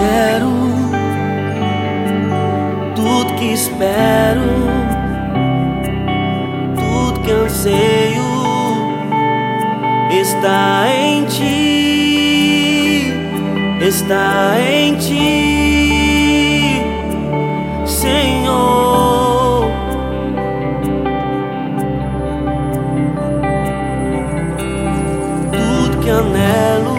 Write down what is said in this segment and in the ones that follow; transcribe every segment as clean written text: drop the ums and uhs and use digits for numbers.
quero, tudo que espero, tudo que anseio está em ti, está em ti, Senhor. Tudo que anelo,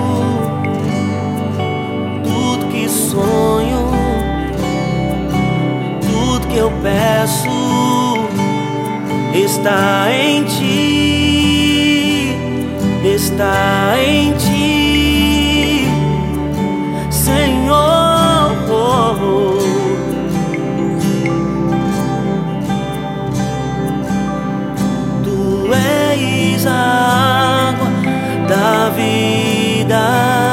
tudo que sonho, tudo que eu peço está em ti, está em ti, Senhor. Tu és a água da vida,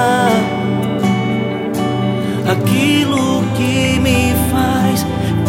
aquilo que me faz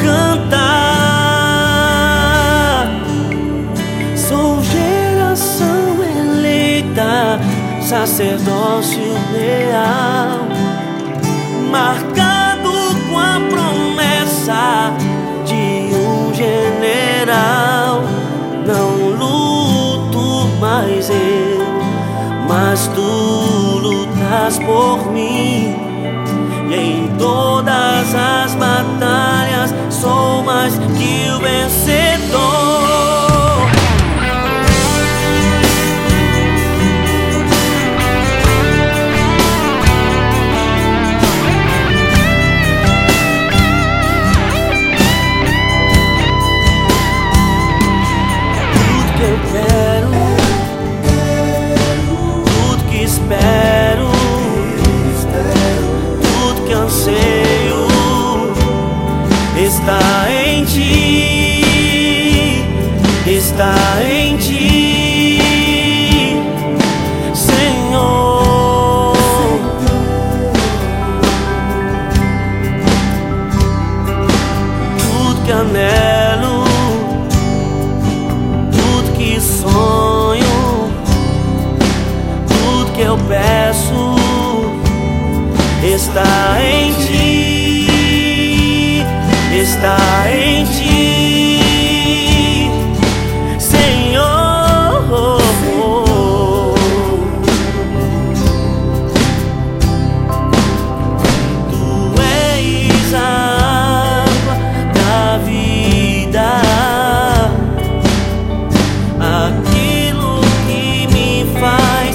cantar. Sou geração eleita, sacerdócio real, marcado com a promessa de um general. Não luto mais eu, mas tu lutas por mim. E em todas as batalhas sou mais que o vencedor. Tudo que eu quero, tudo que espero, tudo que anseio está em ti, está em ti, Senhor. Tudo que anelo, tudo que sonho, tudo que eu peço está em ti, está em ti, Senhor. Tu és a água da vida, aquilo que me faz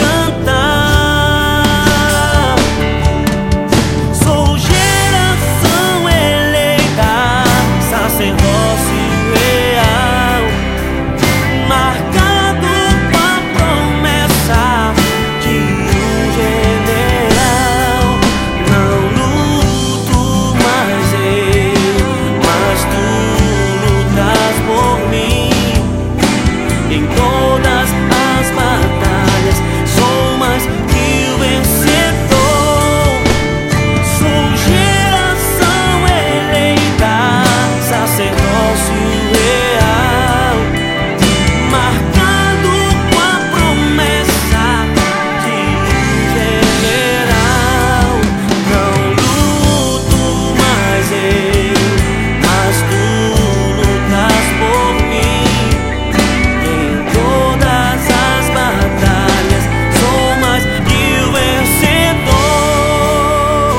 cantar. Sou geração eleita, sacerdócio real, marcado com a promessa de um general. Não luto mais eu, mas tu lutas por mim. Em todas as batalhas sou mais que o vencedor. Sou geração eleita, sacerdócio real, marcado com a promessa de um general. Não luto mais eu, mas tu lutas por mim. Em todas as batalhas sou mais que o vencedor.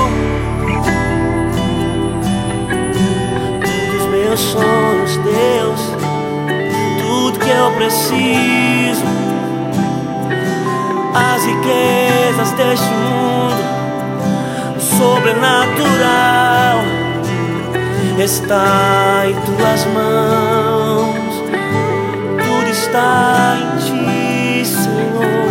Todos os meus sonhos, Deus, tudo que eu preciso, as riquezas deste mundo, o sobrenatural está em tuas mãos. Tudo está em ti, Senhor.